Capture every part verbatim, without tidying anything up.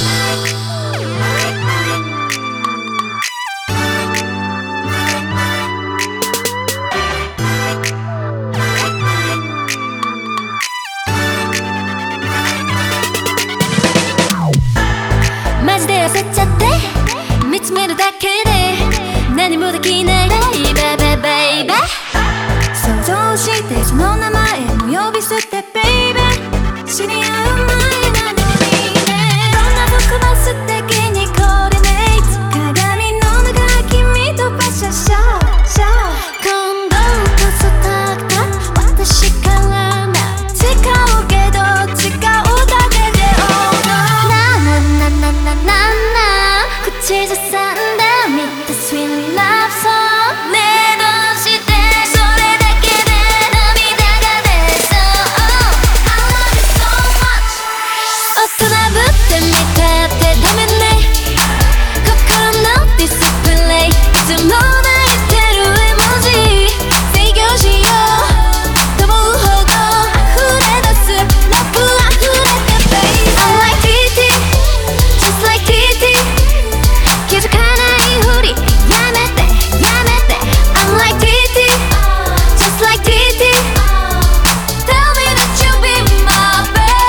マジで焦っちゃって見つめるだけで何もできないベイベーベイベイベー想像してその名前も呼び捨てベイベー知り合う前なのにねどんな僕も素敵にコーディネート鏡の中君とパシャシャシャ今度こそたった私からな誓うけど誓うだけでおうななななななな口ずさんで見た Sweet Love Song ねえどうしてそれだけで涙が出そう I love you so much 大人ぶってみたってダメね心のディスプレイいつも泣いてる絵文字制御しようと思うほど溢れ出すラブ溢れて Baby I'm like ティーティー Just like ティーティー 気づかないふりやめてやめて I'm like ティーティー Just like ティーティー Tell me that you be my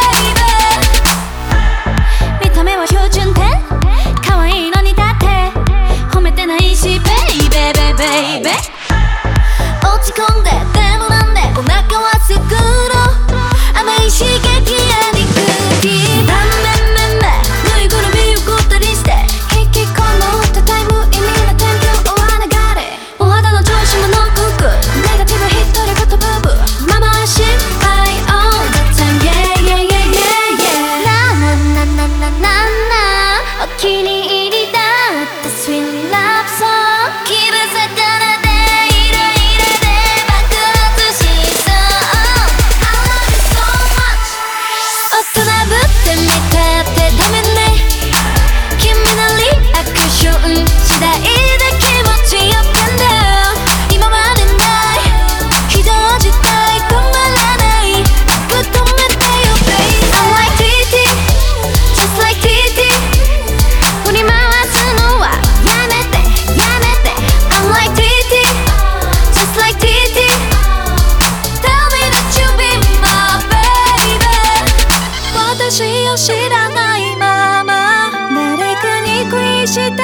baby 見た目は標準点可愛いのにだって褒めてないし Baby baby baby 落ち込んででもなんでお腹はすくろ甘い刺激や肉体ダメメメぬいぐるみをぐったりして引きこもったタイム意味な天気をは流れお肌の調子もノッククネガティブひとりごとブーブーママは心配 all the time yeah yeah yeah yeah yeah なななななななお気に入りだった Sweet Love Song 気分魚でイライラで爆発しそう I love you so much 大人ぶってみたってダメね君のリアクション次第で気持ちよくなる今までない非常事態止まらない僕止めてよ Baby I'm like ティーティー Just like ティーティー 振り回すのはやめてやめて I'm like ティーティー Just like ティーティー Tell me that you be my baby 私を知らないまま誰かに恋した